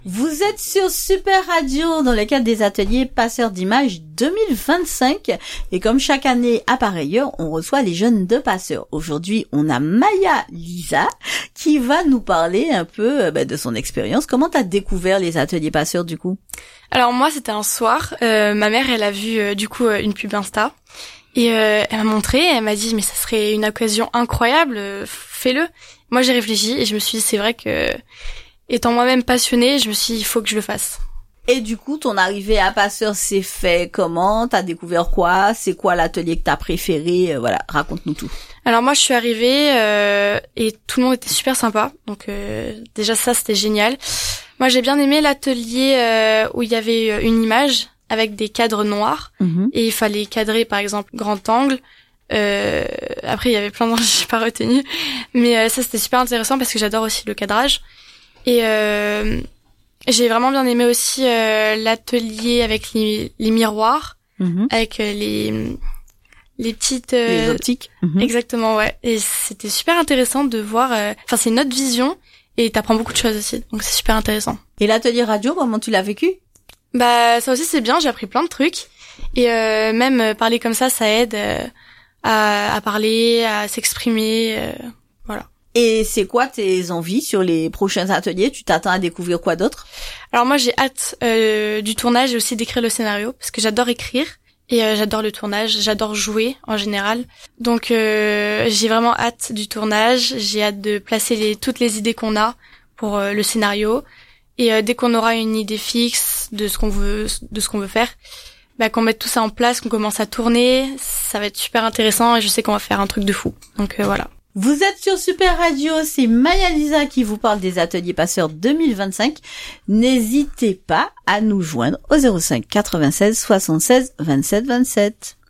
Vous êtes sur Super Radio dans le cadre des ateliers Passeurs d'images 2025 et comme chaque année à pareille heure, on reçoit les jeunes de Passeurs. Aujourd'hui, on a Maya Lisa qui va nous parler un peu de son expérience. Comment t'as découvert les ateliers Passeurs du coup? Alors moi, c'était un soir. Ma mère, elle a vu une pub Insta et elle m'a montré. Elle m'a dit mais ça serait une occasion incroyable, fais-le. Moi, j'ai réfléchi et je me suis dit c'est vrai que étant moi-même passionnée, je me suis dit, il faut que je le fasse. Et du coup, ton arrivée à Passeurs s'est fait comment? T'as découvert quoi? C'est quoi l'atelier que t'as préféré? Voilà, raconte-nous tout. Alors moi, je suis arrivée et tout le monde était super sympa. Donc déjà ça, c'était génial. Moi, j'ai bien aimé l'atelier où il y avait une image avec des cadres noirs et il fallait cadrer, par exemple, grand angle. Après, il y avait plein d'angles, j'ai pas retenu. Mais ça, c'était super intéressant parce que j'adore aussi le cadrage. Et j'ai vraiment bien aimé aussi l'atelier avec les miroirs, avec les petites les optiques. Exactement, ouais. Et c'était super intéressant de voir. Enfin, c'est une autre vision et t'apprends beaucoup de choses aussi. Donc c'est super intéressant. Et l'atelier radio, comment tu l'as vécu? Bah ça aussi c'est bien. J'ai appris plein de trucs et même parler comme ça aide à parler, à s'exprimer. Voilà. Et c'est quoi tes envies sur les prochains ateliers? Tu t'attends à découvrir quoi d'autre? Alors moi j'ai hâte du tournage et aussi d'écrire le scénario parce que j'adore écrire et j'adore le tournage, j'adore jouer en général. Donc j'ai vraiment hâte du tournage, j'ai hâte de placer toutes les idées qu'on a pour le scénario et dès qu'on aura une idée fixe de ce qu'on veut faire, qu'on mette tout ça en place, qu'on commence à tourner, ça va être super intéressant et je sais qu'on va faire un truc de fou. Donc voilà. Vous êtes sur Super Radio, c'est Maya Lisa qui vous parle des ateliers Passeurs 2025. N'hésitez pas à nous joindre au 05 96 76 27 27.